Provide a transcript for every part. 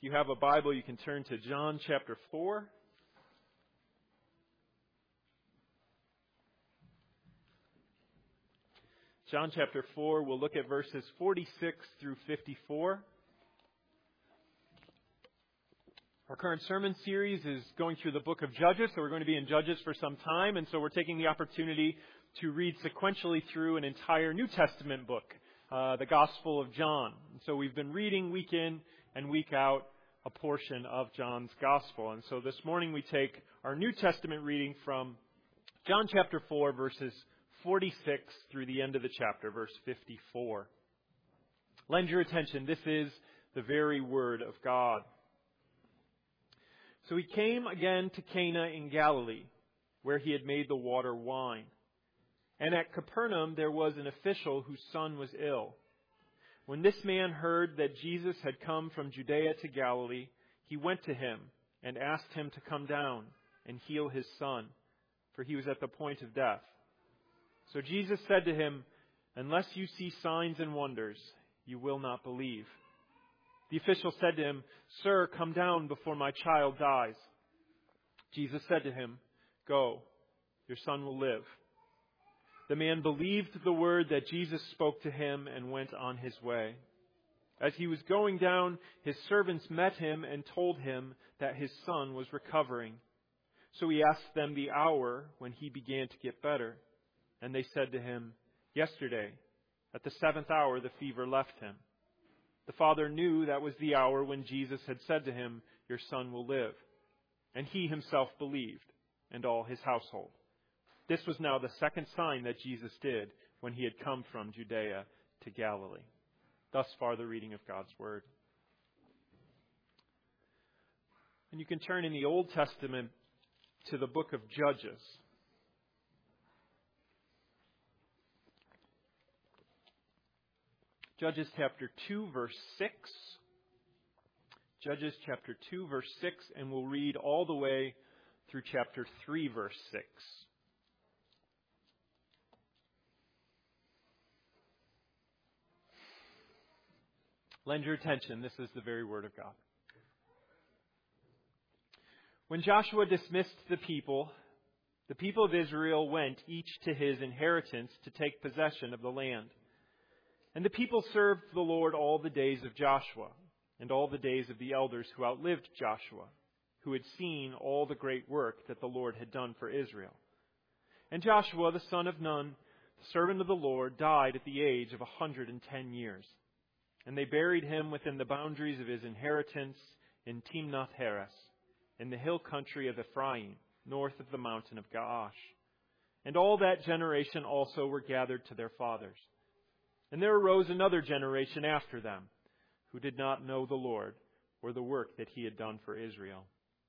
If you have a Bible, you can turn to John chapter 4. John chapter 4, we'll look at verses 46 through 54. Our current sermon series is going through the book of Judges, so we're going to be in Judges for some time, and so we're taking the opportunity to read sequentially through an entire New Testament book, the Gospel of John. And so we've been reading week in and week out a portion of John's Gospel. And so this morning we take our New Testament reading from John chapter 4, verses 46 through the end of the chapter, verse 54. Lend your attention. This is the very word of God. So he came again to Cana in Galilee, where he had made the water wine. And at Capernaum there was an official whose son was ill. When this man heard that Jesus had come from Judea to Galilee, he went to him and asked him to come down and heal his son, for he was at the point of death. So Jesus said to him, "Unless you see signs and wonders, you will not believe." The official said to him, "Sir, come down before my child dies." Jesus said to him, "Go, your son will live." The man believed the word that Jesus spoke to him and went on his way. As he was going down, his servants met him and told him that his son was recovering. So he asked them the hour when he began to get better. And they said to him, "Yesterday, at the 7th hour, the fever left him." The father knew that was the hour when Jesus had said to him, "Your son will live." And he himself believed, and all his household. This was now the second sign that Jesus did when he had come from Judea to Galilee. Thus far, the reading of God's Word. And you can turn in the Old Testament to the book of Judges. Judges chapter 2, verse 6. Judges chapter 2, verse 6, and we'll read all the way through chapter 3, verse 6. Lend your attention. This is the very word of God. When Joshua dismissed the people of Israel went each to his inheritance to take possession of the land. And the people served the Lord all the days of Joshua and all the days of the elders who outlived Joshua, who had seen all the great work that the Lord had done for Israel. And Joshua, the son of Nun, the servant of the Lord, died at the age of 110 years. And they buried him within the boundaries of his inheritance in Timnath-Heres, in the hill country of Ephraim, north of the mountain of Gaash. And all that generation also were gathered to their fathers. And there arose another generation after them, who did not know the Lord, or the work that he had done for Israel.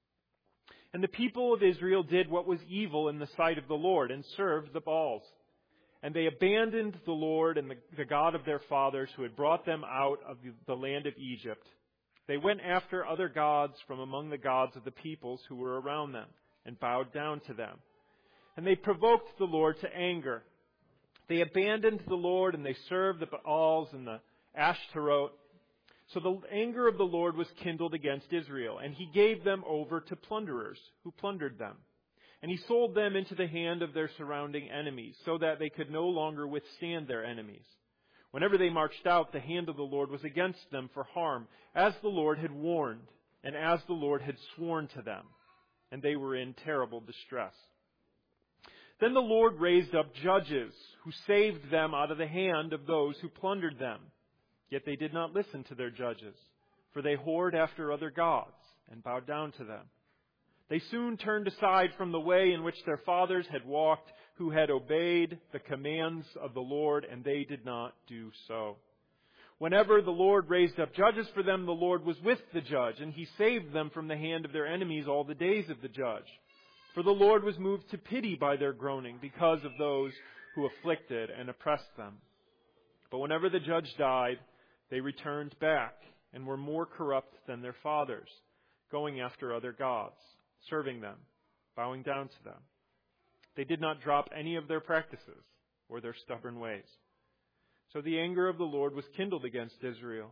And the people of Israel did what was evil in the sight of the Lord, and served the Baals. And they abandoned the Lord and the God of their fathers, who had brought them out of the land of Egypt. They went after other gods from among the gods of the peoples who were around them, and bowed down to them. And they provoked the Lord to anger. They abandoned the Lord, and they served the Baals and the Ashtaroth. So the anger of the Lord was kindled against Israel, and he gave them over to plunderers, who plundered them. And he sold them into the hand of their surrounding enemies, so that they could no longer withstand their enemies. Whenever they marched out, the hand of the Lord was against them for harm, as the Lord had warned, and as the Lord had sworn to them. And they were in terrible distress. Then the Lord raised up judges, who saved them out of the hand of those who plundered them. Yet they did not listen to their judges, for they whored after other gods, and bowed down to them. They soon turned aside from the way in which their fathers had walked, who had obeyed the commands of the Lord, and they did not do so. Whenever the Lord raised up judges for them, the Lord was with the judge, and he saved them from the hand of their enemies all the days of the judge. For the Lord was moved to pity by their groaning, because of those who afflicted and oppressed them. But whenever the judge died, they returned back, and were more corrupt than their fathers, going after other gods, serving them, bowing down to them. They did not drop any of their practices or their stubborn ways. So the anger of the Lord was kindled against Israel,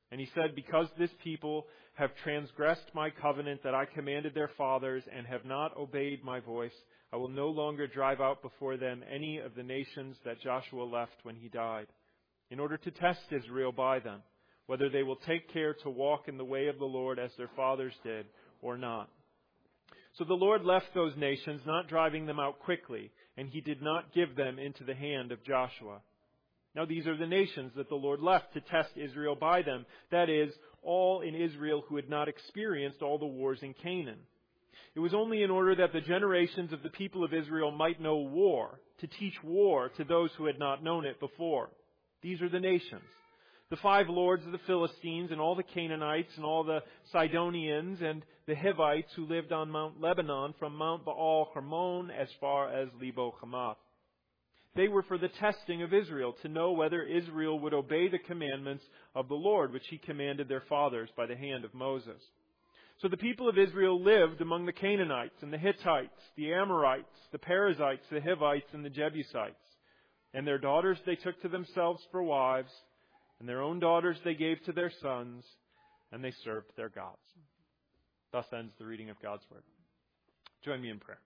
And he said, because this people have transgressed my covenant that I commanded their fathers and have not obeyed my voice, I will no longer drive out before them any of the nations that Joshua left when he died, in order to test Israel by them, whether they will take care to walk in the way of the Lord as their fathers did or not. So the Lord left those nations, not driving them out quickly, and he did not give them into the hand of Joshua. Now these are the nations that the Lord left to test Israel by them, that is, all in Israel who had not experienced all the wars in Canaan. It was only in order that the generations of the people of Israel might know war, to teach war to those who had not known it before. These are the nations: the 5 lords of the Philistines, and all the Canaanites, and all the Sidonians, and the Hivites who lived on Mount Lebanon, from Mount Baal Hermon as far as Lebo Hamath. They were for the testing of Israel, to know whether Israel would obey the commandments of the Lord, which he commanded their fathers by the hand of Moses. So the people of Israel lived among the Canaanites, and the Hittites, the Amorites, the Perizzites, the Hivites, and the Jebusites. And their daughters they took to themselves for wives, and their own daughters they gave to their sons, and they served their gods. Thus ends the reading of God's Word. Join me in prayer.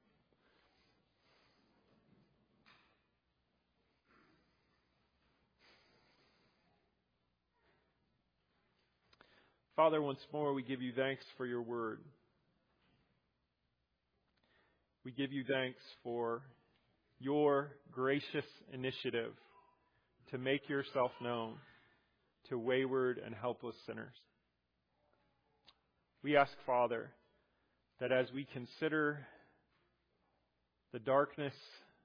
Father, once more we give you thanks for your Word. We give you thanks for your gracious initiative to make yourself known to wayward and helpless sinners. We ask, Father, that as we consider the darkness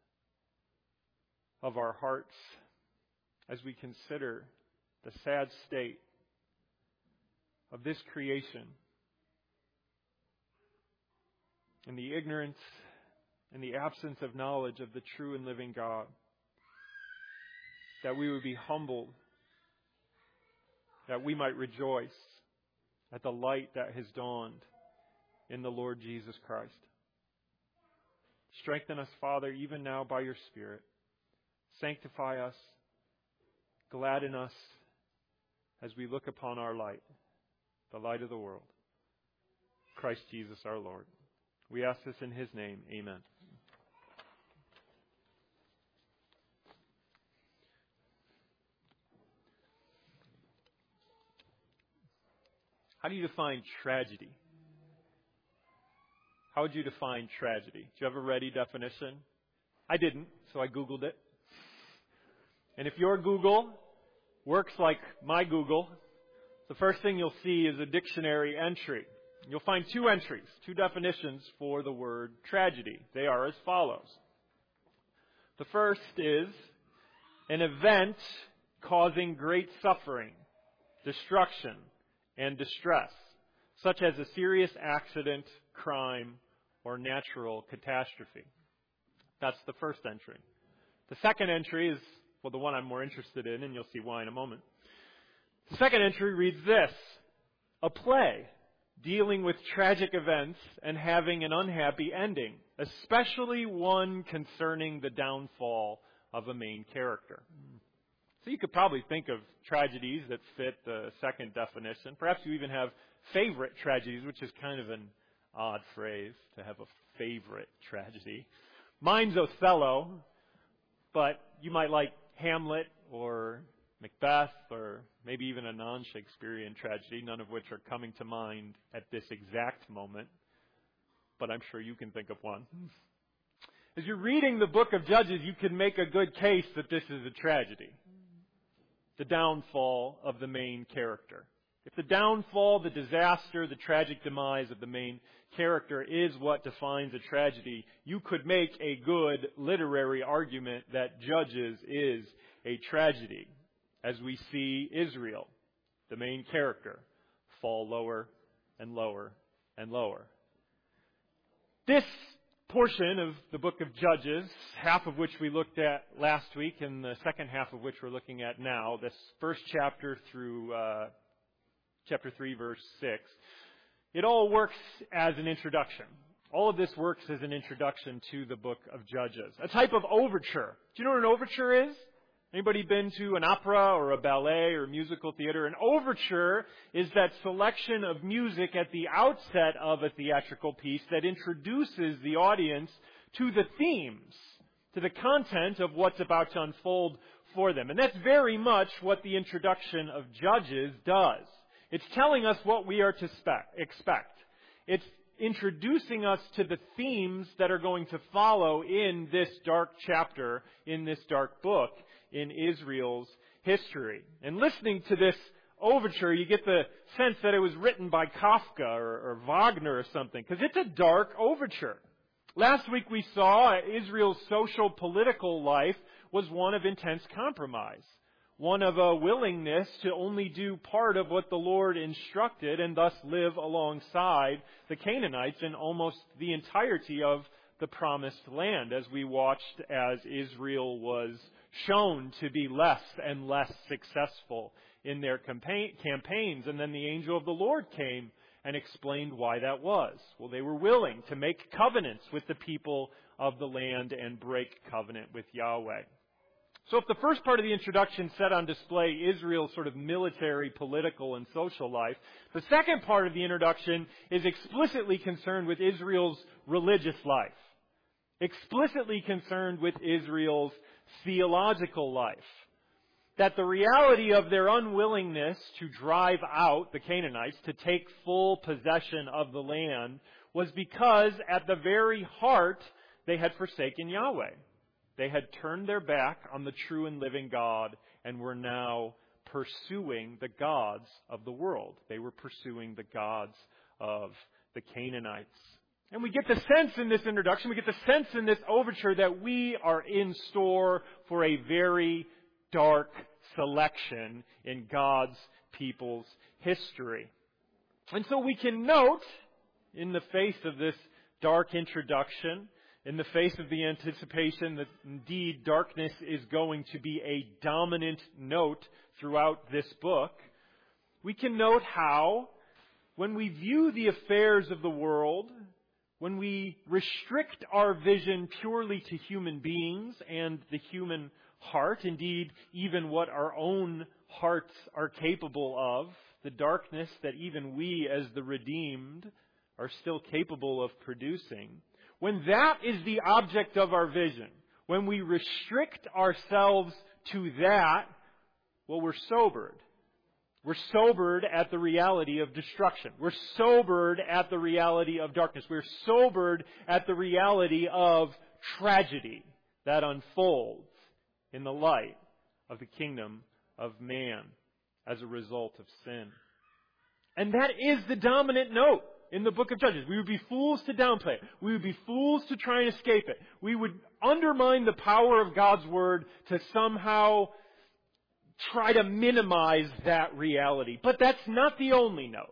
of our hearts, as we consider the sad state of this creation, and the ignorance and the absence of knowledge of the true and living God, that we would be humbled, that we might rejoice at the light that has dawned in the Lord Jesus Christ. Strengthen us, Father, even now by your Spirit. Sanctify us, gladden us as we look upon our light, the light of the world, Christ Jesus our Lord. We ask this in his name. Amen. How do you define tragedy? How would you define tragedy? Do you have a ready definition? I didn't, so I Googled it. And if your Google works like my Google, the first thing you'll see is a dictionary entry. You'll find 2 entries, 2 definitions for the word tragedy. They are as follows. The first is an event causing great suffering, destruction, and distress, such as a serious accident, crime, or natural catastrophe. That's the first entry. The second entry is, well, the one I'm more interested in, and you'll see why in a moment. The second entry reads this: a play dealing with tragic events and having an unhappy ending, especially one concerning the downfall of a main character. So you could probably think of tragedies that fit the second definition. Perhaps you even have favorite tragedies, which is kind of an odd phrase, to have a favorite tragedy. Mine's Othello, but you might like Hamlet or Macbeth, or maybe even a non-Shakespearean tragedy, none of which are coming to mind at this exact moment, but I'm sure you can think of one. As you're reading the book of Judges, you can make a good case that this is a tragedy. The downfall of the main character. If the downfall, the disaster, the tragic demise of the main character is what defines a tragedy, you could make a good literary argument that Judges is a tragedy, as we see Israel, the main character, fall lower and lower and lower. This portion of the book of Judges, half of which we looked at last week and the second half of which we're looking at now, this first chapter through chapter 3, verse 6, it all works as an introduction. All of this works as an introduction to the book of Judges. A type of overture. Do you know what an overture is? Anybody been to an opera or a ballet or musical theater? An overture is that selection of music at the outset of a theatrical piece that introduces the audience to the themes, to the content of what's about to unfold for them. And that's very much what the introduction of Judges does. It's telling us what we are to expect. It's introducing us to the themes that are going to follow in this dark chapter, in this dark book, in Israel's history. And listening to this overture, you get the sense that it was written by Kafka or Wagner or something, because it's a dark overture. Last week we saw Israel's social political life was one of intense compromise, one of a willingness to only do part of what the Lord instructed and thus live alongside the Canaanites in almost the entirety of the promised land, as we watched as Israel was shown to be less and less successful in their campaigns. And then the angel of the Lord came and explained why that was. Well, they were willing to make covenants with the people of the land and break covenant with Yahweh. So if the first part of the introduction set on display Israel's sort of military, political, and social life, the second part of the introduction is explicitly concerned with Israel's religious life, explicitly concerned with Israel's theological life. That the reality of their unwillingness to drive out the Canaanites, to take full possession of the land, was because at the very heart they had forsaken Yahweh. They had turned their back on the true and living God and were now pursuing the gods of the world. They were pursuing the gods of the Canaanites. And we get the sense in this introduction, we get the sense in this overture that we are in store for a very dark selection in God's people's history. And so we can note, in the face of this dark introduction, in the face of the anticipation that indeed darkness is going to be a dominant note throughout this book, we can note how, when we view the affairs of the world, when we restrict our vision purely to human beings and the human heart, indeed even what our own hearts are capable of, the darkness that even we as the redeemed are still capable of producing, when that is the object of our vision, when we restrict ourselves to that, well, we're sobered. We're sobered at the reality of destruction. We're sobered at the reality of darkness. We're sobered at the reality of tragedy that unfolds in the light of the kingdom of man as a result of sin. And that is the dominant note in the book of Judges. We would be fools to downplay it. We would be fools to try and escape it. We would undermine the power of God's Word to somehow try to minimize that reality. But that's not the only note.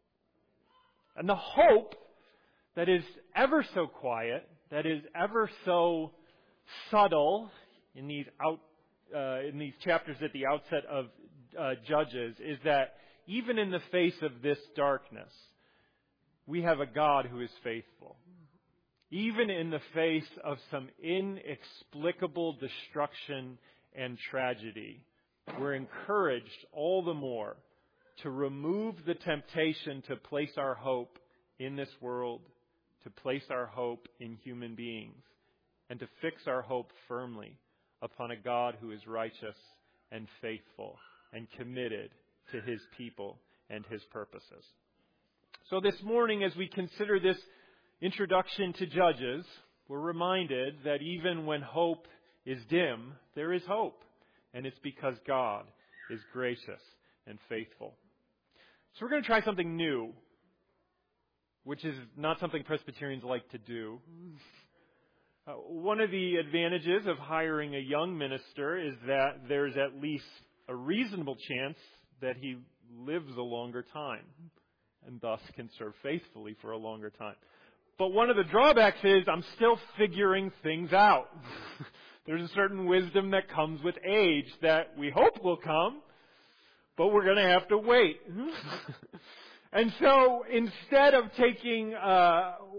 And the hope that is ever so quiet, that is ever so subtle in these chapters at the outset of Judges, is that even in the face of this darkness, we have a God who is faithful. Even in the face of some inexplicable destruction and tragedy, we're encouraged all the more to remove the temptation to place our hope in this world, to place our hope in human beings, and to fix our hope firmly upon a God who is righteous and faithful and committed to His people and His purposes. So this morning, as we consider this introduction to Judges, we're reminded that even when hope is dim, there is hope. And it's because God is gracious and faithful. So we're going to try something new, which is not something Presbyterians like to do. One of the advantages of hiring a young minister is that there's at least a reasonable chance that he lives a longer time and thus can serve faithfully for a longer time. But one of the drawbacks is I'm still figuring things out. There's a certain wisdom that comes with age that we hope will come, but we're going to have to wait. And so instead of taking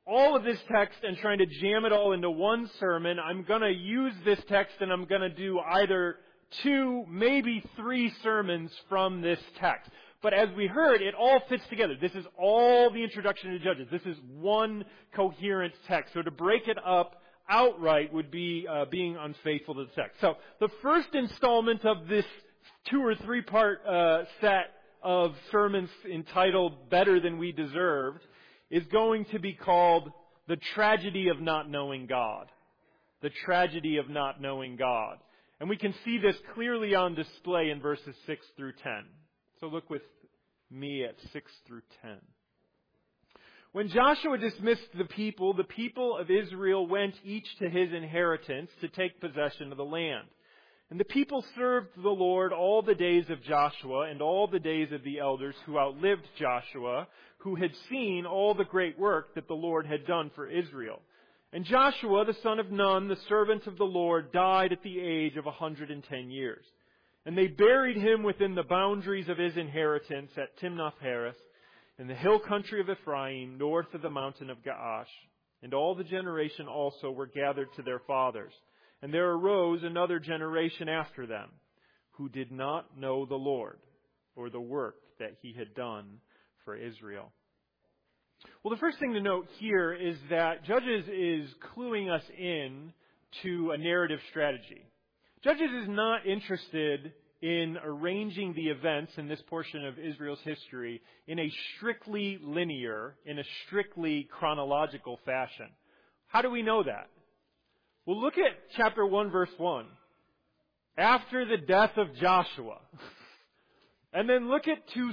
all of this text and trying to jam it all into one sermon. I'm going to use this text and I'm going to do either 2, maybe 3 sermons from this text. But as we heard, it all fits together. This is all the introduction to Judges. This is one coherent text. So to break it up outright would be being unfaithful to the text. So the first installment of this 2 or 3 part set of sermons entitled Better Than We Deserved is going to be called The Tragedy of Not Knowing God. The Tragedy of Not Knowing God. And we can see this clearly on display in verses 6 through 10. So look with me at 6 through 10. When Joshua dismissed the people of Israel went each to his inheritance to take possession of the land. And the people served the Lord all the days of Joshua and all the days of the elders who outlived Joshua, who had seen all the great work that the Lord had done for Israel. And Joshua, the son of Nun, the servant of the Lord, died at the age of 110 years. And they buried him within the boundaries of his inheritance at Timnath-Heres, in the hill country of Ephraim, north of the mountain of Gaash. And all the generation also were gathered to their fathers. And there arose another generation after them, who did not know the Lord, or the work that he had done for Israel. Well, the first thing to note here is that Judges is cluing us in to a narrative strategy. Judges is not interested in arranging the events in this portion of Israel's history in a strictly linear, in a strictly chronological fashion. How do we know that? Well, look at chapter 1, verse 1. After the death of Joshua. And then look at 2:6.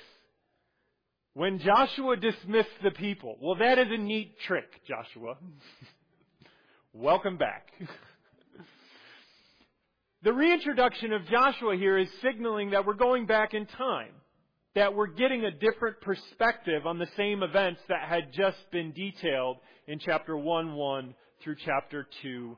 When Joshua dismissed the people. Well, that is a neat trick, Joshua. Welcome back. The reintroduction of Joshua here is signaling that we're going back in time. That we're getting a different perspective on the same events that had just been detailed in chapter 1:1 through chapter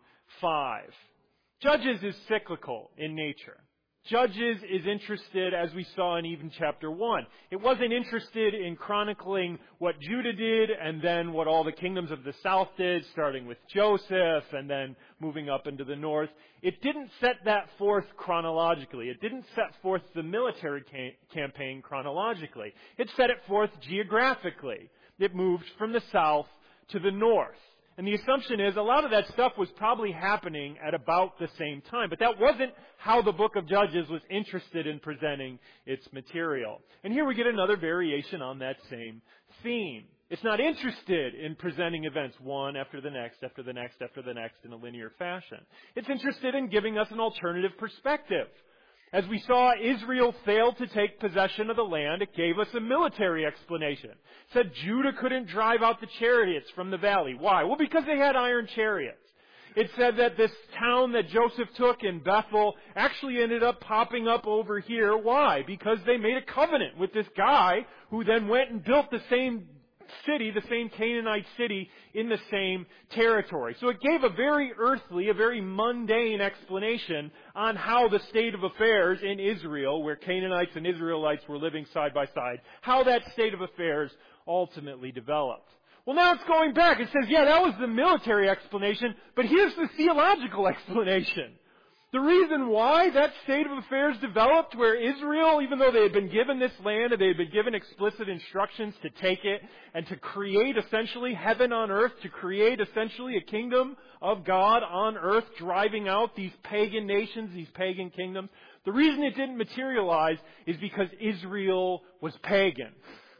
2:5. Judges is cyclical in nature. Judges is interested, as we saw in even chapter 1. It wasn't interested in chronicling what Judah did and then what all the kingdoms of the south did, starting with Joseph and then moving up into the north. It didn't set that forth chronologically. It didn't set forth the military campaign chronologically. It set it forth geographically. It moved from the south to the north. And the assumption is a lot of that stuff was probably happening at about the same time. But that wasn't how the book of Judges was interested in presenting its material. And here we get another variation on that same theme. It's not interested in presenting events one after the next, after the next, after the next in a linear fashion. It's interested in giving us an alternative perspective. As we saw, Israel failed to take possession of the land. It gave us a military explanation. It said Judah couldn't drive out the chariots from the valley. Why? Well, because they had iron chariots. It said that this town that Joseph took in Bethel actually ended up popping up over here. Why? Because they made a covenant with this guy who then went and built the same city, the same Canaanite city in the same territory. So it gave a very earthly, a very mundane explanation on how the state of affairs in Israel, where Canaanites and Israelites were living side by side, how that state of affairs ultimately developed. Well, now it's going back. It says, yeah, that was the military explanation, but here's the theological explanation. The reason why that state of affairs developed, where Israel, even though they had been given this land and they had been given explicit instructions to take it and to create essentially heaven on earth, to create essentially a kingdom of God on earth, driving out these pagan nations, these pagan kingdoms, the reason it didn't materialize is because Israel was pagan.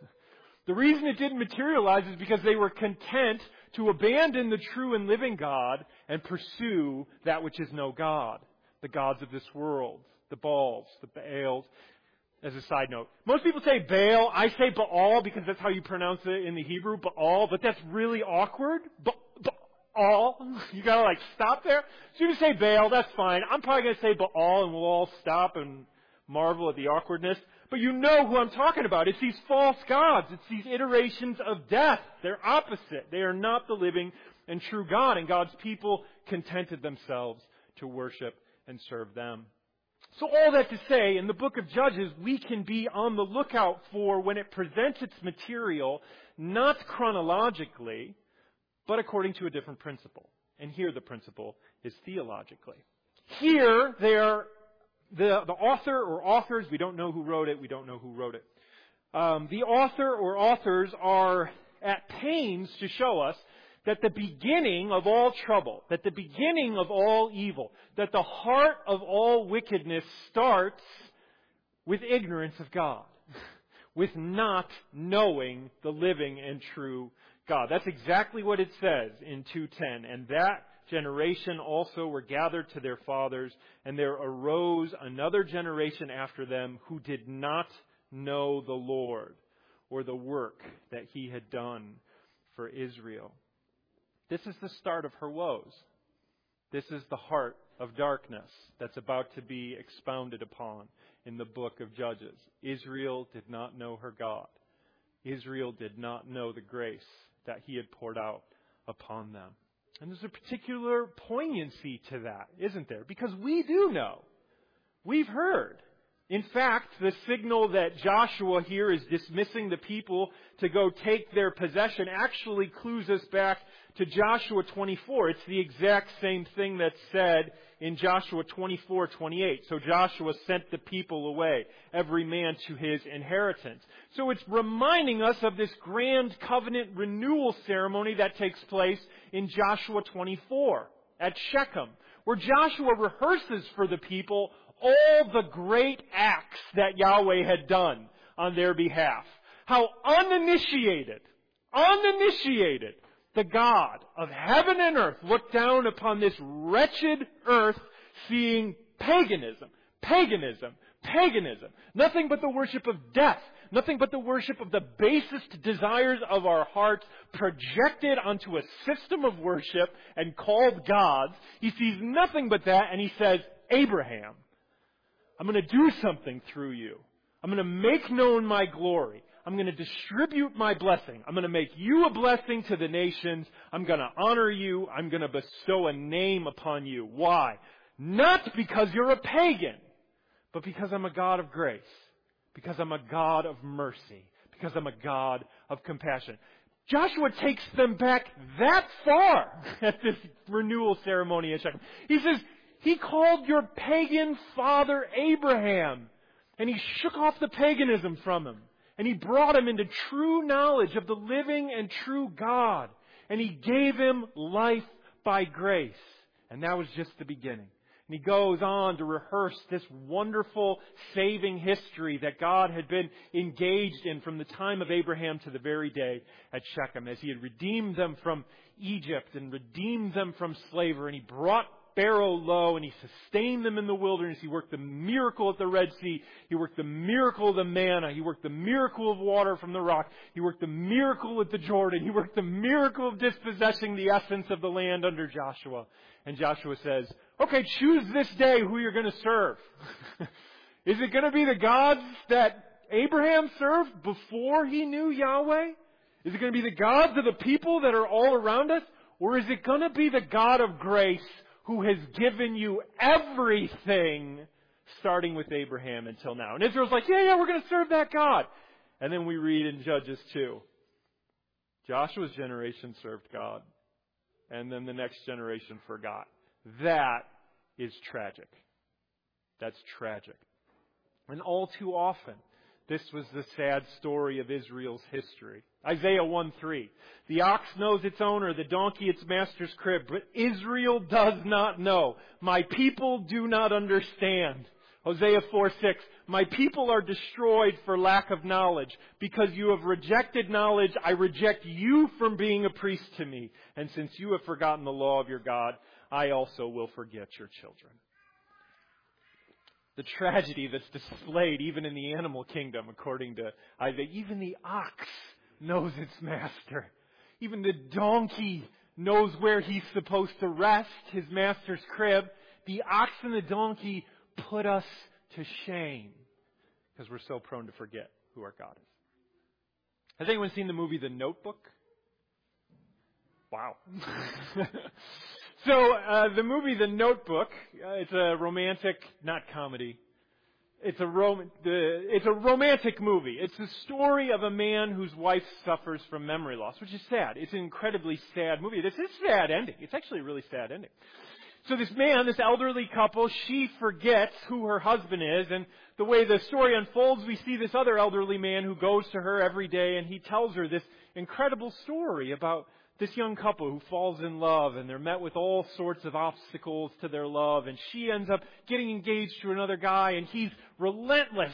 The reason it didn't materialize is because they were content to abandon the true and living God and pursue that which is no God. The gods of this world, the Baals, the Baals. As a side note, most people say Baal. I say Baal because that's how you pronounce it in the Hebrew, Baal, but that's really awkward. Baal. You gotta stop there. So you say Baal, that's fine. I'm probably gonna say Baal and we'll all stop and marvel at the awkwardness. But you know who I'm talking about. It's these false gods. It's these iterations of death. They're opposite. They are not the living and true God. And God's people contented themselves to worship and serve them. So all that to say, in the book of Judges, we can be on the lookout for, when it presents its material, not chronologically, but according to a different principle. And here the principle is theologically. Here, the author or authors, we don't know who wrote it, the author or authors are at pains to show us that the beginning of all trouble, that the beginning of all evil, that the heart of all wickedness starts with ignorance of God, with not knowing the living and true God. That's exactly what it says in 2:10. And that generation also were gathered to their fathers, and there arose another generation after them who did not know the Lord or the work that He had done for Israel. This is the start of her woes. This is the heart of darkness that's about to be expounded upon in the book of Judges. Israel did not know her God. Israel did not know the grace that He had poured out upon them. And there's a particular poignancy to that, isn't there? Because we do know. We've heard. In fact, the signal that Joshua here is dismissing the people to go take their possession actually clues us back to Joshua 24. It's the exact same thing that's said in Joshua 24:28. So Joshua sent the people away, every man to his inheritance. So it's reminding us of this grand covenant renewal ceremony that takes place in Joshua 24 at Shechem, where Joshua rehearses for the people all the great acts that Yahweh had done on their behalf. How uninitiated, the God of heaven and earth looked down upon this wretched earth, seeing paganism. Nothing but the worship of death. Nothing but the worship of the basest desires of our hearts projected onto a system of worship and called gods. He sees nothing but that, and He says, Abraham, I'm going to do something through you. I'm going to make known my glory. I'm going to distribute my blessing. I'm going to make you a blessing to the nations. I'm going to honor you. I'm going to bestow a name upon you. Why? Not because you're a pagan, but because I'm a God of grace. Because I'm a God of mercy. Because I'm a God of compassion. Joshua takes them back that far at this renewal ceremony in Shechem. He says, He called your pagan father Abraham, and He shook off the paganism from him. And He brought him into true knowledge of the living and true God. And He gave him life by grace. And that was just the beginning. And He goes on to rehearse this wonderful saving history that God had been engaged in from the time of Abraham to the very day at Shechem, as He had redeemed them from Egypt and redeemed them from slavery. And He brought Pharaoh low, and He sustained them in the wilderness. He worked the miracle at the Red Sea. He worked the miracle of the manna. He worked the miracle of water from the rock. He worked the miracle at the Jordan. He worked the miracle of dispossessing the essence of the land under Joshua. And Joshua says, okay, choose this day who you're going to serve. Is it going to be the gods that Abraham served before he knew Yahweh? Is it going to be the gods of the people that are all around us? Or is it going to be the God of grace who has given you everything, starting with Abraham until now? And Israel's like, yeah, we're going to serve that God. And then we read in Judges 2, Joshua's generation served God, and then the next generation forgot. That is tragic. That's tragic. And all too often, this was the sad story of Israel's history. Isaiah 1:3. The ox knows its owner, the donkey its master's crib, but Israel does not know. My people do not understand. Hosea 4:6. My people are destroyed for lack of knowledge. Because you have rejected knowledge, I reject you from being a priest to me. And since you have forgotten the law of your God, I also will forget your children. The tragedy that's displayed even in the animal kingdom, according to Isaiah. Even the ox knows its master. Even the donkey knows where he's supposed to rest, his master's crib. The ox and the donkey put us to shame because we're so prone to forget who our God is. Has anyone seen the movie The Notebook? Wow. So, the movie The Notebook, it's a romantic, not comedy, It's a romantic movie. It's the story of a man whose wife suffers from memory loss, which is sad. It's an incredibly sad movie. This is a sad ending. It's actually a really sad ending. So this man, this elderly couple, she forgets who her husband is, and the way the story unfolds, we see this other elderly man who goes to her every day, and he tells her this incredible story about this young couple who falls in love, and they're met with all sorts of obstacles to their love, and she ends up getting engaged to another guy, and he's relentless,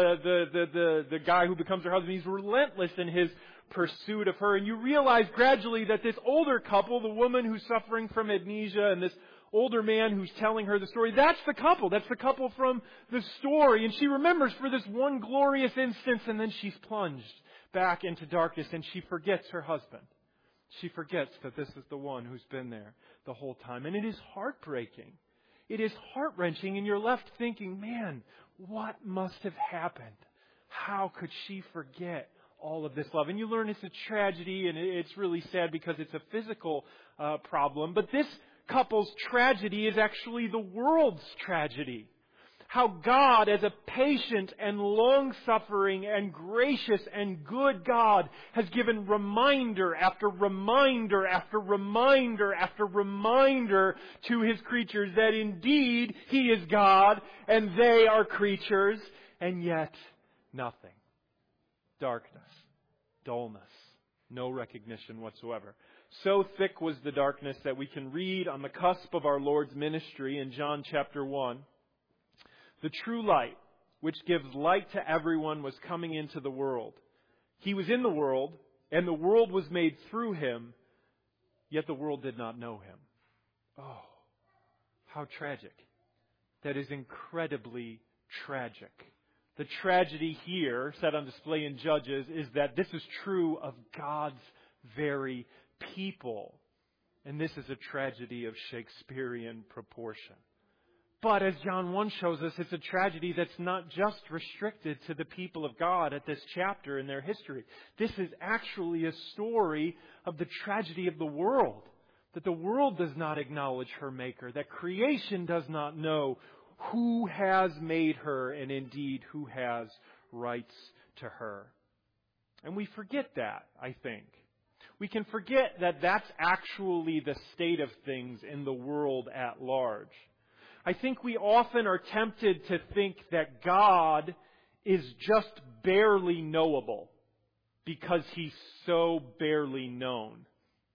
the guy who becomes her husband, he's relentless in his pursuit of her, and you realize gradually that this older couple, the woman who's suffering from amnesia, and this older man who's telling her the story, that's the couple from the story, and she remembers for this one glorious instance, and then she's plunged back into darkness, and she forgets her husband. She forgets that this is the one who's been there the whole time. And it is heartbreaking. It is heart-wrenching, and you're left thinking, man, what must have happened? How could she forget all of this love? And you learn it's a tragedy, and it's really sad because it's a physical problem. But this couple's tragedy is actually the world's tragedy. How God, as a patient and long-suffering and gracious and good God, has given reminder after reminder after reminder after reminder to His creatures that indeed He is God and they are creatures, and yet nothing. Darkness, dullness, no recognition whatsoever. So thick was the darkness that we can read on the cusp of our Lord's ministry in John chapter 1. The true light, which gives light to everyone, was coming into the world. He was in the world, and the world was made through Him, yet the world did not know Him. Oh, how tragic. That is incredibly tragic. The tragedy here, set on display in Judges, is that this is true of God's very people. And this is a tragedy of Shakespearean proportion. But as John 1 shows us, it's a tragedy that's not just restricted to the people of God at this chapter in their history. This is actually a story of the tragedy of the world. That the world does not acknowledge her Maker. That creation does not know who has made her and indeed who has rights to her. And we forget that, I think. We can forget that that's actually the state of things in the world at large. I think we often are tempted to think that God is just barely knowable because He's so barely known.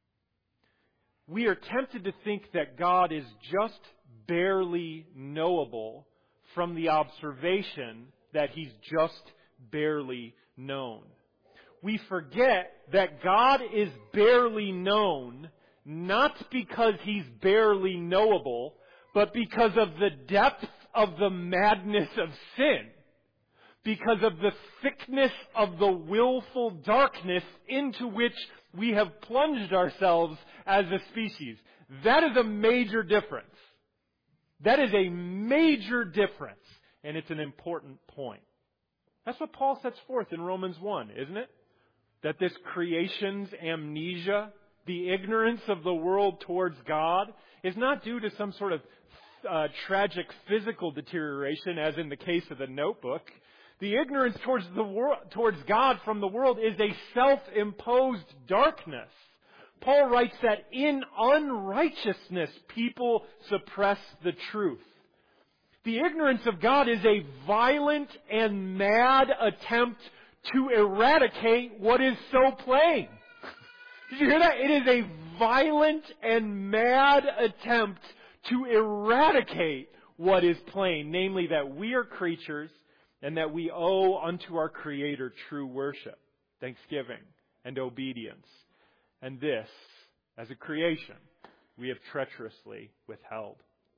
We are tempted to think that God is just barely knowable from the observation that He's just barely known. We forget that God is barely known not because He's barely knowable, but because of the depth of the madness of sin. Because of the thickness of the willful darkness into which we have plunged ourselves as a species. That is a major difference. That is a major difference. And it's an important point. That's what Paul sets forth in Romans 1, isn't it? That this creation's amnesia, the ignorance of the world towards God, is not due to some sort of tragic physical deterioration, as in the case of the Notebook. The ignorance towards God from the world is a self-imposed darkness. Paul writes that in unrighteousness people suppress the truth. The ignorance of God is a violent and mad attempt to eradicate what is so plain. Did you hear that? It is a violent and mad attempt to eradicate what is plain, namely that we are creatures and that we owe unto our Creator true worship, thanksgiving, and obedience. And this, as a creation, we have treacherously withheld.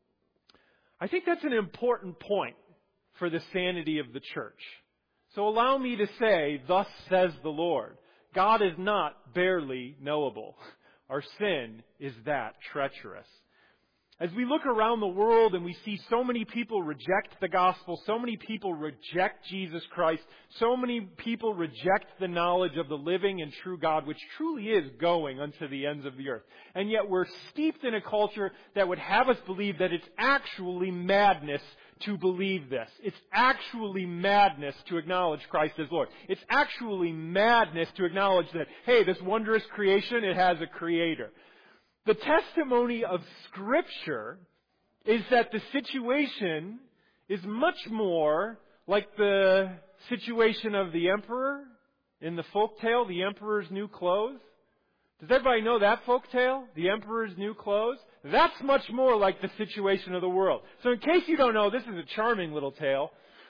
I think that's an important point for the sanity of the church. So allow me to say, thus says the Lord. God is not barely knowable. Our sin is that treacherous. As we look around the world and we see so many people reject the gospel, so many people reject Jesus Christ, so many people reject the knowledge of the living and true God, which truly is going unto the ends of the earth. And yet we're steeped in a culture that would have us believe that it's actually madness to believe this. It's actually madness to acknowledge Christ as Lord. It's actually madness to acknowledge that, hey, this wondrous creation, it has a creator. The testimony of Scripture is that the situation is much more like the situation of the emperor in the folktale, The Emperor's New Clothes. Does everybody know that folktale? The Emperor's New Clothes? That's much more like the situation of the world. So in case you don't know, this is a charming little tale.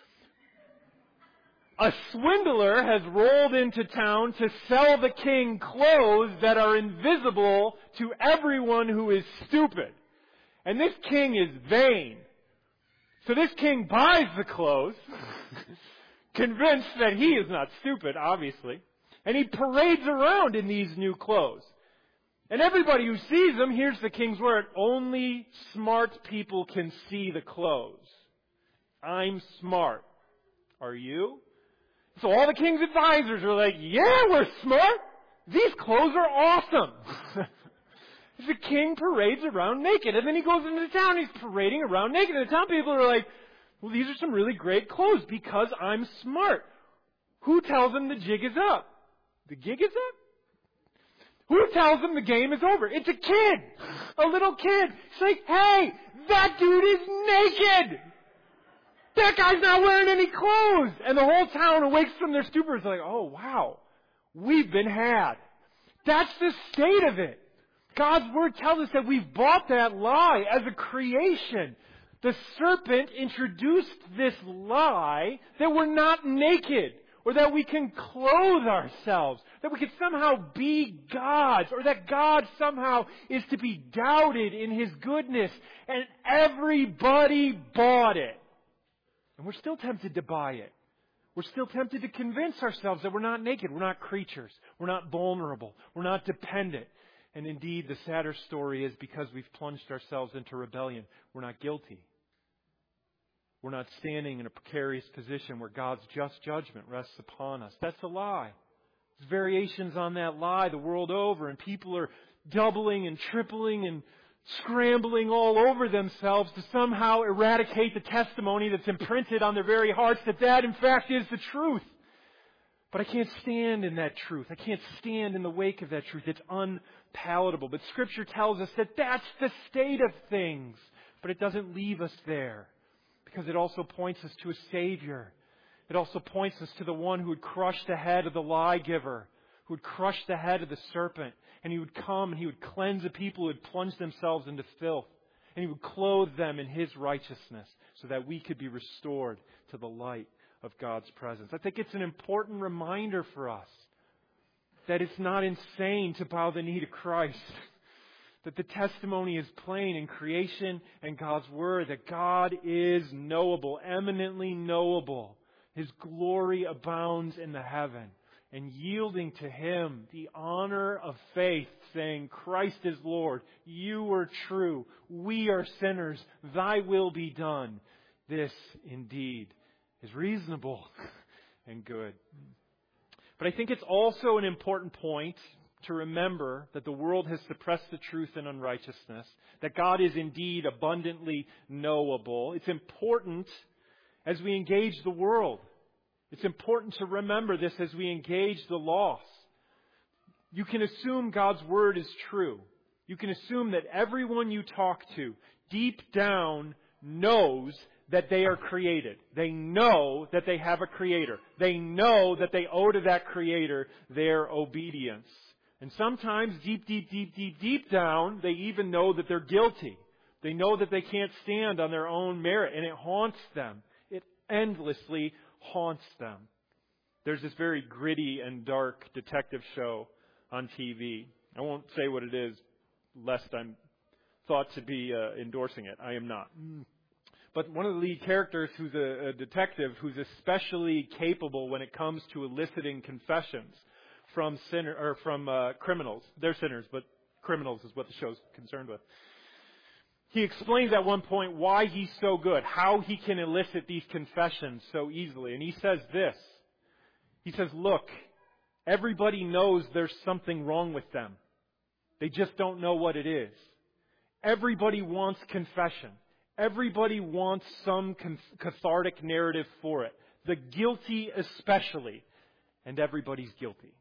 A swindler has rolled into town to sell the king clothes that are invisible to everyone who is stupid. And this king is vain. So this king buys the clothes, convinced that he is not stupid, obviously. And he parades around in these new clothes. And everybody who sees him hears the king's word. Only smart people can see the clothes. I'm smart. Are you? So all the king's advisors are like, yeah, we're smart. These clothes are awesome. The king parades around naked. And then he goes into town, he's parading around naked. And the town people are like, well, these are some really great clothes because I'm smart. Who tells him the jig is up? The gig is up? Who tells him the game is over? It's a kid. A little kid. It's like, hey, that dude is naked. That guy's not wearing any clothes. And the whole town awakes from their stupor. It's like, oh, wow. We've been had. That's the state of it. God's Word tells us that we've bought that lie as a creation. The serpent introduced this lie that we're not naked, or that we can clothe ourselves, that we can somehow be gods, or that God somehow is to be doubted in His goodness. And everybody bought it. And we're still tempted to buy it. We're still tempted to convince ourselves that we're not naked, we're not creatures, we're not vulnerable, we're not dependent. And indeed, the sadder story is because we've plunged ourselves into rebellion, we're not guilty. We're not standing in a precarious position where God's just judgment rests upon us. That's a lie. There's variations on that lie the world over, and people are doubling and tripling and scrambling all over themselves to somehow eradicate the testimony that's imprinted on their very hearts that in fact is the truth. But I can't stand in that truth. I can't stand in the wake of that truth. It's unpalatable. But Scripture tells us that that's the state of things. But it doesn't leave us there. Because it also points us to a Savior. It also points us to the one who would crush the head of the lie giver, who would crush the head of the serpent. And He would come and He would cleanse a people who had plunged themselves into filth. And He would clothe them in His righteousness so that we could be restored to the light of God's presence. I think it's an important reminder for us that it's not insane to bow the knee to Christ. That the testimony is plain in creation and God's Word, that God is knowable, eminently knowable. His glory abounds in the heaven. And yielding to Him the honor of faith, saying, Christ is Lord, You are true, we are sinners, Thy will be done. This indeed is reasonable and good. But I think it's also an important point to remember that the world has suppressed the truth in unrighteousness, that God is indeed abundantly knowable. It's important as we engage the world. It's important to remember this as we engage the lost. You can assume God's Word is true. You can assume that everyone you talk to deep down knows that they are created. They know that they have a Creator. They know that they owe to that Creator their obedience. And sometimes deep down, they even know that they're guilty. They know that they can't stand on their own merit, and it haunts them. It endlessly haunts them. There's this very gritty and dark detective show on TV. I won't say what it is, lest I'm thought to be endorsing it. I am not. But one of the lead characters, who's a detective, who's especially capable when it comes to eliciting confessions from criminals. They're sinners, but criminals is what the show's concerned with. He explains at one point why he's so good, how he can elicit these confessions so easily. And he says this. He says, look, everybody knows there's something wrong with them. They just don't know what it is. Everybody wants confession. Everybody wants some cathartic narrative for it. The guilty especially. And everybody's guilty.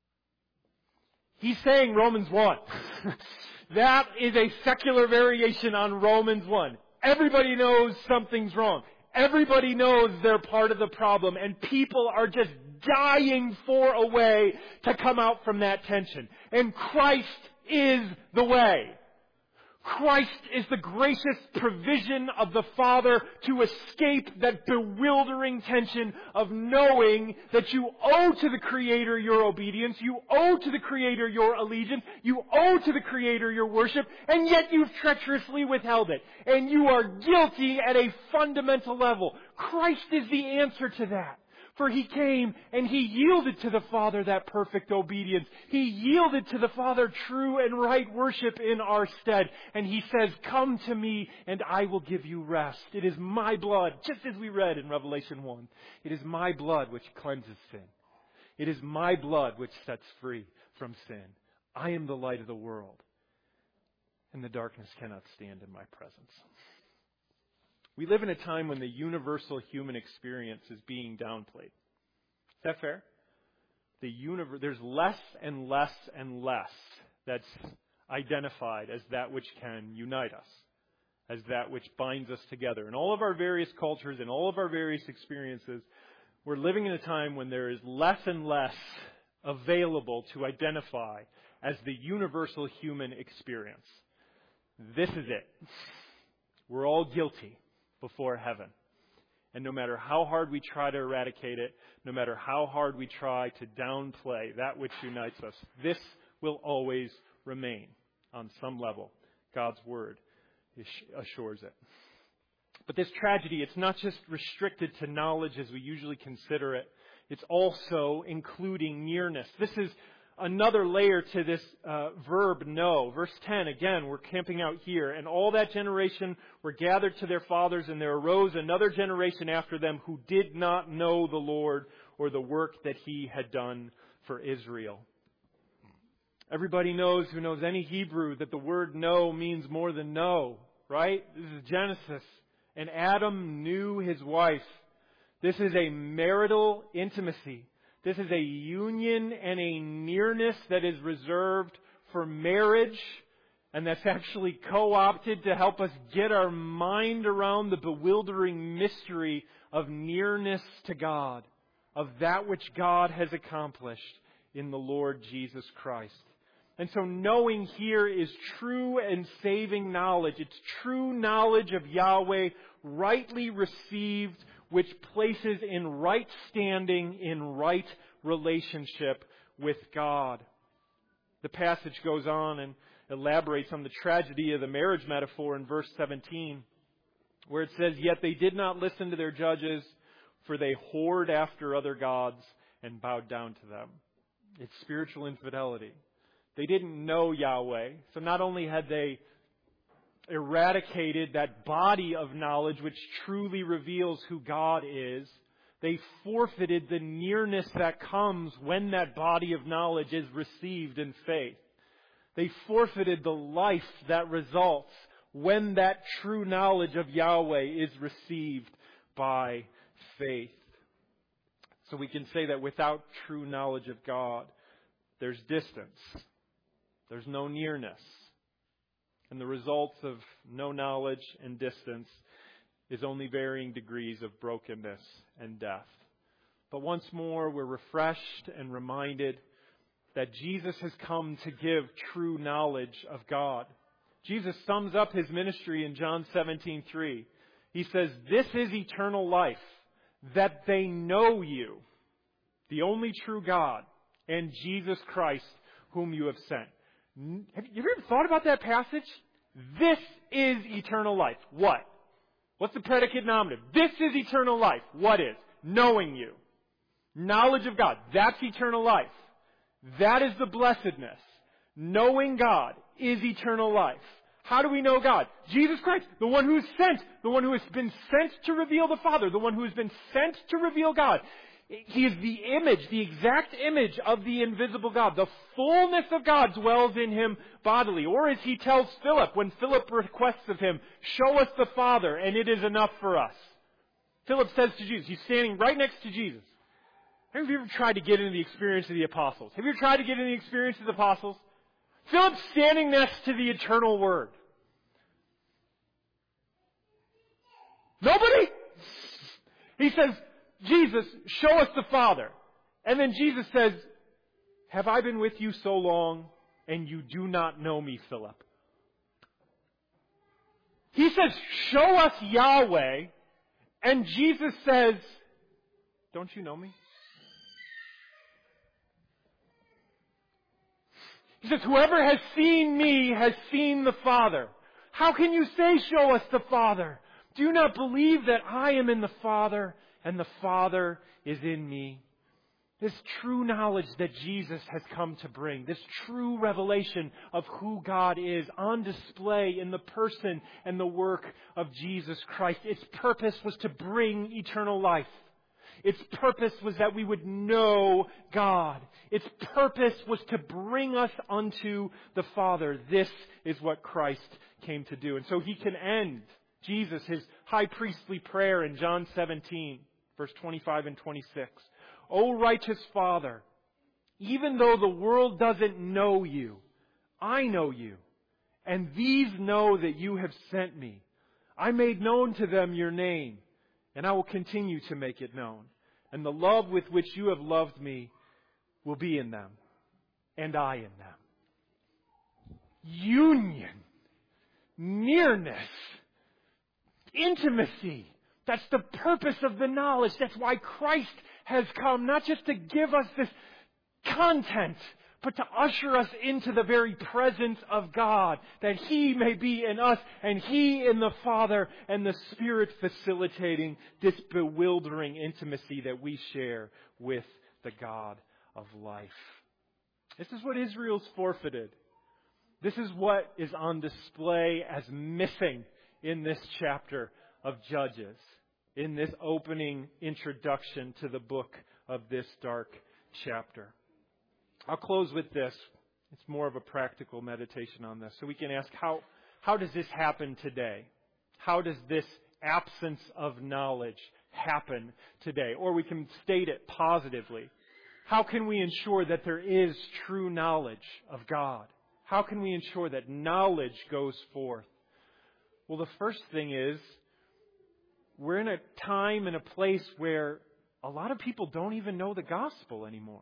He's saying Romans 1. That is a secular variation on Romans 1. Everybody knows something's wrong. Everybody knows they're part of the problem. And people are just dying for a way to come out from that tension. And Christ is the way. Christ is the gracious provision of the Father to escape that bewildering tension of knowing that you owe to the Creator your obedience, you owe to the Creator your allegiance, you owe to the Creator your worship, and yet you've treacherously withheld it. And you are guilty at a fundamental level. Christ is the answer to that. For He came and He yielded to the Father that perfect obedience. He yielded to the Father true and right worship in our stead. And He says, come to me and I will give you rest. It is my blood, just as we read in Revelation 1. It is my blood which cleanses sin. It is my blood which sets free from sin. I am the light of the world. And the darkness cannot stand in my presence. We live in a time when the universal human experience is being downplayed. Is that fair? There's less and less and less that's identified as that which can unite us, as that which binds us together. In all of our various cultures, in all of our various experiences, we're living in a time when there is less and less available to identify as the universal human experience. This is it. We're all guilty before heaven. And no matter how hard we try to eradicate it, no matter how hard we try to downplay that which unites us, this will always remain on some level. God's Word assures it. But this tragedy, it's not just restricted to knowledge as we usually consider it. It's also including nearness. This is another layer to this verb know. Verse 10, again, we're camping out here. And all that generation were gathered to their fathers, and there arose another generation after them who did not know the Lord or the work that He had done for Israel. Everybody knows, who knows any Hebrew, that the word know means more than know, right? This is Genesis. And Adam knew his wife. This is a marital intimacy. This is a union and a nearness that is reserved for marriage, and that's actually co-opted to help us get our mind around the bewildering mystery of nearness to God, of that which God has accomplished in the Lord Jesus Christ. And so knowing here is true and saving knowledge. It's true knowledge of Yahweh, rightly received, which places in right standing, in right relationship with God. The passage goes on and elaborates on the tragedy of the marriage metaphor in verse 17, where it says, "Yet they did not listen to their judges, for they whored after other gods and bowed down to them." It's spiritual infidelity. They didn't know Yahweh. So not only had they eradicated that body of knowledge which truly reveals who God is, they forfeited the nearness that comes when that body of knowledge is received in faith. They forfeited the life that results when that true knowledge of Yahweh is received by faith. So we can say that without true knowledge of God, there's distance. There's no nearness. And the results of no knowledge and distance is only varying degrees of brokenness and death. But once more, we're refreshed and reminded that Jesus has come to give true knowledge of God. Jesus sums up His ministry in John 17:3. He says, "This is eternal life, that they know you, the only true God, and Jesus Christ, whom you have sent." Have you ever thought about that passage? This is eternal life. What? What's the predicate nominative? This is eternal life. What is? Knowing you. Knowledge of God. That's eternal life. That is the blessedness. Knowing God is eternal life. How do we know God? Jesus Christ, the one who is sent, the one who has been sent to reveal the Father, the one who has been sent to reveal God. He is the image, the exact image of the invisible God. The fullness of God dwells in him bodily. Or as he tells Philip, when Philip requests of him, show us the Father, and it is enough for us. Philip says to Jesus, he's standing right next to Jesus. Have you ever tried to get into the experience of the apostles? Have you ever tried to get into the experience of the apostles? Philip's standing next to the eternal Word. Nobody? He says, Jesus, show us the Father. And then Jesus says, have I been with you so long and you do not know me, Philip? He says, show us Yahweh. And Jesus says, don't you know me? He says, whoever has seen me has seen the Father. How can you say, show us the Father? Do you not believe that I am in the Father and the Father is in me? This true knowledge that Jesus has come to bring, this true revelation of who God is on display in the person and the work of Jesus Christ. Its purpose was to bring eternal life. Its purpose was that we would know God. Its purpose was to bring us unto the Father. This is what Christ came to do. And so he can end, Jesus, his high priestly prayer in John 17, verse 25 and 26. O righteous Father, even though the world doesn't know you, I know you, and these know that you have sent me. I made known to them your name, and I will continue to make it known. And the love with which you have loved me will be in them, and I in them. Union, nearness, intimacy. That's the purpose of the knowledge. That's why Christ has come, not just to give us this content, but to usher us into the very presence of God, that He may be in us and He in the Father, and the Spirit facilitating this bewildering intimacy that we share with the God of life. This is what Israel's forfeited. This is what is on display as missing in this chapter of Judges, in this opening introduction to the book of this dark chapter. I'll close with this. It's more of a practical meditation on this. So we can ask, how does this happen today? How does this absence of knowledge happen today? Or we can state it positively. How can we ensure that there is true knowledge of God? How can we ensure that knowledge goes forth? Well, the first thing is, we're in a time and a place where a lot of people don't even know the gospel anymore.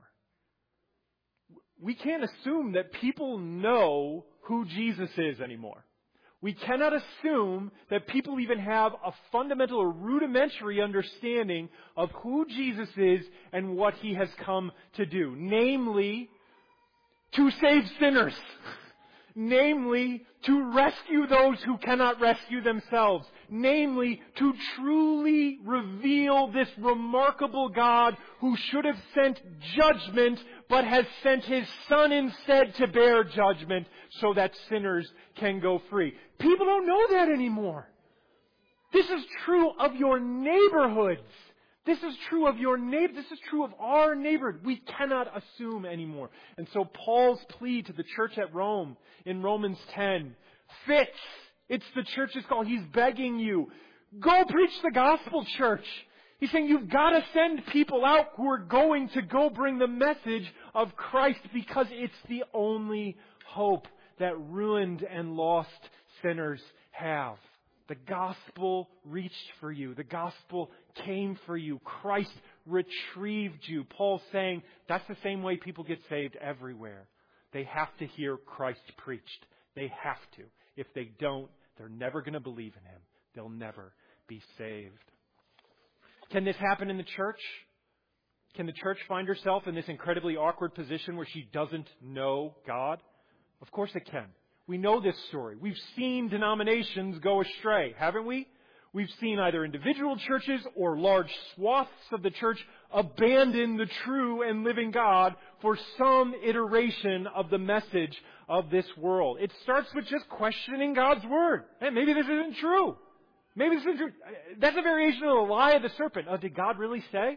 We can't assume that people know who Jesus is anymore. We cannot assume that people even have a fundamental or rudimentary understanding of who Jesus is and what He has come to do. Namely, to save sinners. Namely, to rescue those who cannot rescue themselves. Namely, to truly reveal this remarkable God who should have sent judgment, but has sent His Son instead to bear judgment so that sinners can go free. People don't know that anymore. This is true of your neighborhoods. This is true of your neighbor. This is true of our neighborhood. We cannot assume anymore. And so Paul's plea to the church at Rome in Romans 10 fits. It's the church's call. He's begging you, go preach the gospel, church. He's saying you've got to send people out who are going to go bring the message of Christ, because it's the only hope that ruined and lost sinners have. The gospel reached for you. The gospel came for you. Christ retrieved you. Paul's saying that's the same way people get saved everywhere. They have to hear Christ preached. They have to. If they don't, they're never going to believe in Him. They'll never be saved. Can this happen in the church? Can the church find herself in this incredibly awkward position where she doesn't know God? Of course it can. We know this story. We've seen denominations go astray, haven't we? We've seen either individual churches or large swaths of the church abandon the true and living God for some iteration of the message of this world. It starts with just questioning God's Word. Hey, maybe this isn't true. Maybe this isn't true. That's a variation of the lie of the serpent. Oh, did God really say?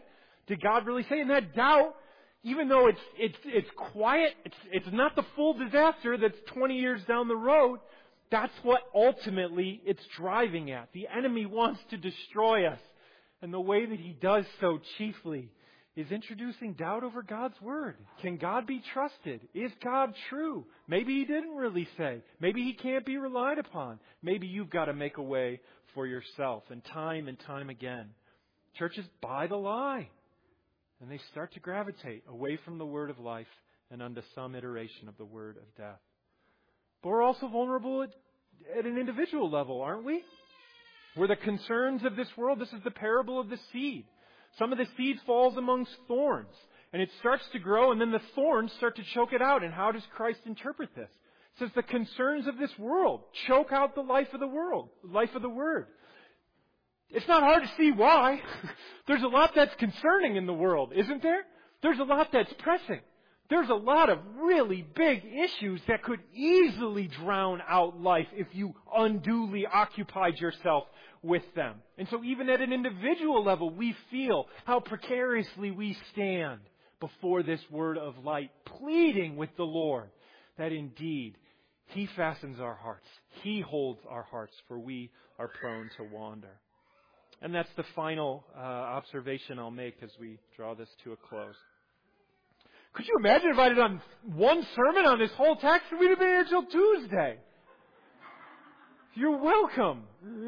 Did God really say? And that doubt, even though it's quiet, it's not the full disaster that's 20 years down the road, that's what ultimately it's driving at. The enemy wants to destroy us. And the way that he does so chiefly is introducing doubt over God's Word. Can God be trusted? Is God true? Maybe He didn't really say. Maybe He can't be relied upon. Maybe you've got to make a way for yourself. And time again, churches buy the lie. And they start to gravitate away from the Word of life and unto some iteration of the Word of death. But we're also vulnerable at an individual level, aren't we? We're the concerns of this world. This is the parable of the seed. Some of the seed falls amongst thorns, and it starts to grow, and then the thorns start to choke it out. And how does Christ interpret this? It says the concerns of this world choke out the life of the world, life of the Word. It's not hard to see why. There's a lot that's concerning in the world, isn't there? There's a lot that's pressing. There's a lot of really big issues that could easily drown out life if you unduly occupied yourself with them. And so even at an individual level, we feel how precariously we stand before this word of light, pleading with the Lord that indeed He fastens our hearts. He holds our hearts, for we are prone to wander. And that's the final observation I'll make as we draw this to a close. Could you imagine if I had done one sermon on this whole text? We'd have been here till Tuesday. You're welcome.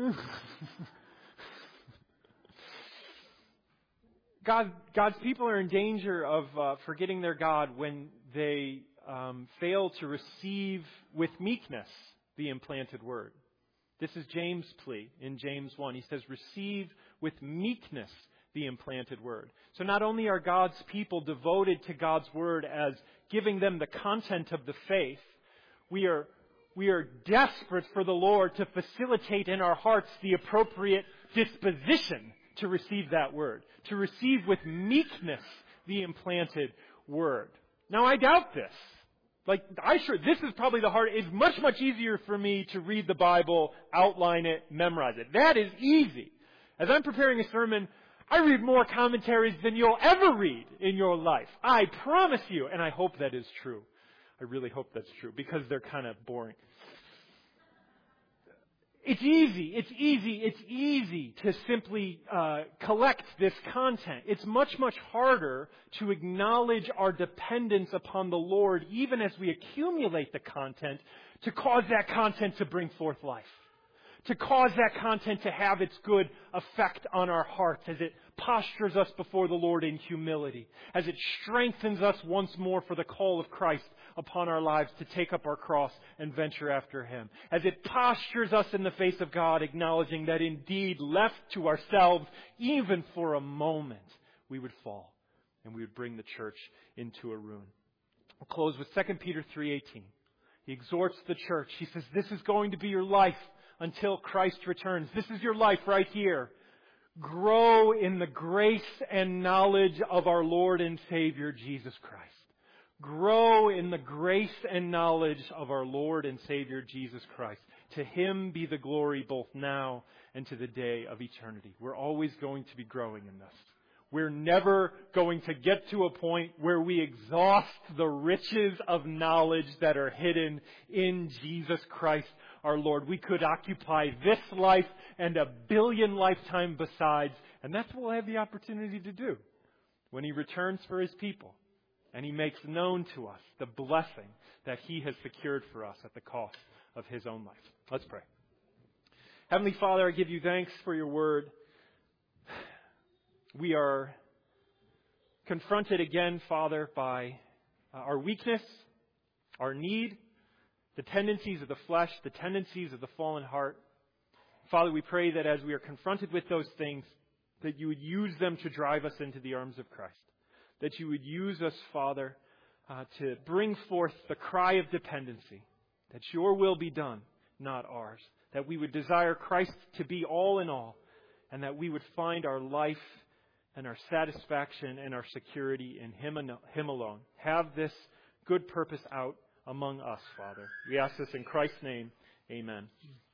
God's people are in danger of forgetting their God when they fail to receive with meekness the implanted word. This is James' plea in James 1. He says, receive with meekness the implanted word. So not only are God's people devoted to God's word as giving them the content of the faith, we are desperate for the Lord to facilitate in our hearts the appropriate disposition to receive that word, to receive with meekness the implanted word. Now I doubt this. This is probably the hard. It's much easier for me to read the Bible, outline it, memorize it. That is easy. As I'm preparing a sermon, I read more commentaries than you'll ever read in your life. I promise you. And I hope that is true. I really hope that's true because they're kind of boring. It's easy to simply collect this content. It's much harder to acknowledge our dependence upon the Lord, even as we accumulate the content, to cause that content to bring forth life. To cause that content to have its good effect on our hearts as it postures us before the Lord in humility, as it strengthens us once more for the call of Christ upon our lives to take up our cross and venture after Him, as it postures us in the face of God, acknowledging that indeed, left to ourselves, even for a moment, we would fall and we would bring the church into a ruin. I'll close with 2 Peter 3:18. He exhorts the church. He says, this is going to be your life until Christ returns. This is your life right here. Grow in the grace and knowledge of our Lord and Savior, Jesus Christ. Grow in the grace and knowledge of our Lord and Savior, Jesus Christ. To Him be the glory both now and to the day of eternity. We're always going to be growing in this. We're never going to get to a point where we exhaust the riches of knowledge that are hidden in Jesus Christ our Lord. We could occupy this life and a billion lifetimes besides, and that's what we'll have the opportunity to do when He returns for His people and He makes known to us the blessing that He has secured for us at the cost of His own life. Let's pray. Heavenly Father, I give You thanks for Your word. We are confronted again, Father, by our weakness, our need, the tendencies of the flesh, the tendencies of the fallen heart. Father, we pray that as we are confronted with those things, that You would use them to drive us into the arms of Christ. That You would use us, Father, to bring forth the cry of dependency. That Your will be done, not ours. That we would desire Christ to be all in all. And that we would find our life and our satisfaction and our security in Him alone. Have this good purpose out among us, Father. We ask this in Christ's name. Amen.